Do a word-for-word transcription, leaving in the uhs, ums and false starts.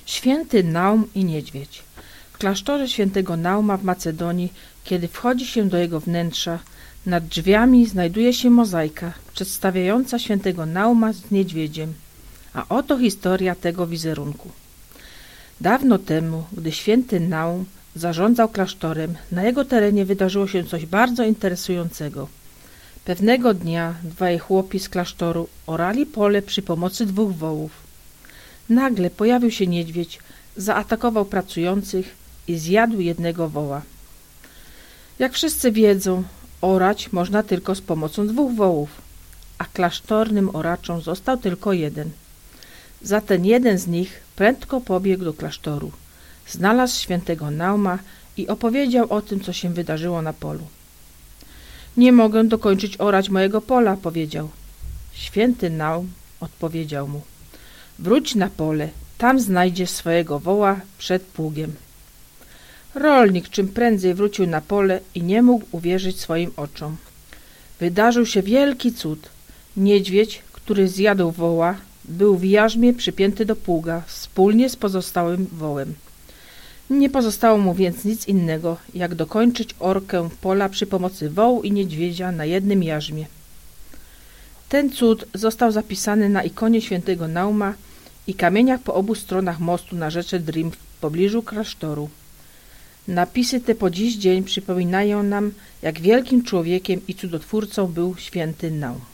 Święty Naum i niedźwiedź. W klasztorze świętego Nauma w Macedonii, kiedy wchodzi się do jego wnętrza, nad drzwiami znajduje się mozaika przedstawiająca świętego Nauma z niedźwiedziem. A oto historia tego wizerunku. Dawno temu, gdy święty Naum zarządzał klasztorem, na jego terenie wydarzyło się coś bardzo interesującego. Pewnego dnia dwaj chłopi z klasztoru orali pole przy pomocy dwóch wołów. Nagle pojawił się niedźwiedź, zaatakował pracujących i zjadł jednego woła. Jak wszyscy wiedzą, orać można tylko z pomocą dwóch wołów, a klasztornym oraczom został tylko jeden. Za ten jeden z nich prędko pobiegł do klasztoru. Znalazł świętego Nauma i opowiedział o tym, co się wydarzyło na polu. Nie mogę dokończyć orać mojego pola, powiedział. Święty Naum odpowiedział mu. Wróć na pole, tam znajdziesz swojego woła przed pługiem. Rolnik czym prędzej wrócił na pole i nie mógł uwierzyć swoim oczom. Wydarzył się wielki cud. Niedźwiedź, który zjadł woła, był w jarzmie przypięty do pługa wspólnie z pozostałym wołem. Nie pozostało mu więc nic innego, jak dokończyć orkę pola przy pomocy wołu i niedźwiedzia na jednym jarzmie. Ten cud został zapisany na ikonie świętego Nauma i kamieniach po obu stronach mostu na rzece Drim w pobliżu klasztoru. Napisy te po dziś dzień przypominają nam, jak wielkim człowiekiem i cudotwórcą był święty Naum.